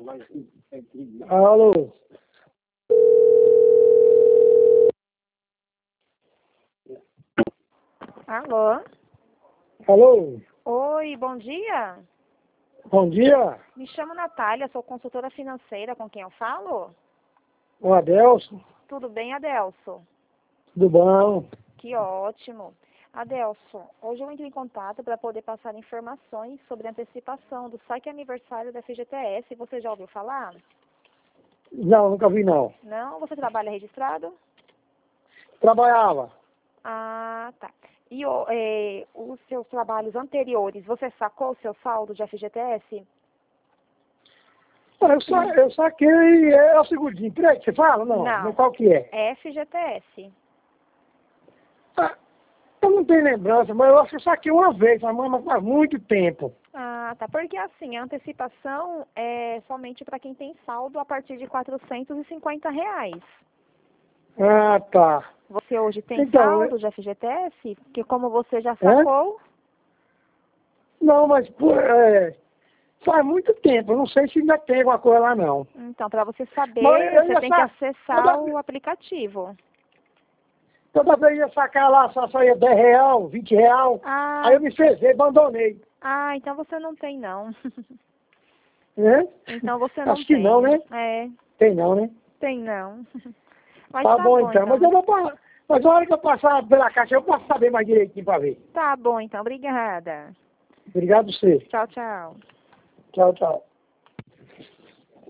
Alô? Alô? Alô? Oi, bom dia. Bom dia, Me chamo Natália, sou consultora financeira, com quem eu falo? o Adelson. Tudo bem, Adelso? Tudo bom? Que ótimo. Adelso, hoje eu entro em contato para poder passar informações sobre a antecipação do saque aniversário da FGTS. Você já ouviu falar? Não, nunca vi não. Não? Você trabalha registrado? Trabalhava. Ah, tá. E os seus trabalhos anteriores, você sacou o seu saldo de FGTS? Eu saquei, é o segundo emprego que você fala? Não, Não. qual que é? É FGTS. Ah, eu não tenho lembrança, mas eu acho que eu saquei uma vez, mas faz muito tempo. Ah, tá. Porque assim, a antecipação é somente para quem tem saldo a partir de R$ 450. Ah, tá. Você hoje tem Então, saldo de FGTS? Que como você já é? sacou? Não, mas faz muito tempo, eu não sei se ainda tem alguma coisa lá não. Então, para você Mas saber, eu você ia tem que acessar toda, o aplicativo. toda vez eu ia sacar lá, só ia R$ 10, R$ 20. Aí Ah, eu me fezei, abandonei. então você não tem não. Né? Então você não Acho que não, tem. né? É, Tem não, né? tem não. Mas Tá tá bom bom então. Mas eu então. vou mas na hora que eu passar pela caixa, eu posso saber mais direitinho pra ver. Tá bom então, obrigada. Obrigado a você. Tchau, tchau. Tchau, tchau.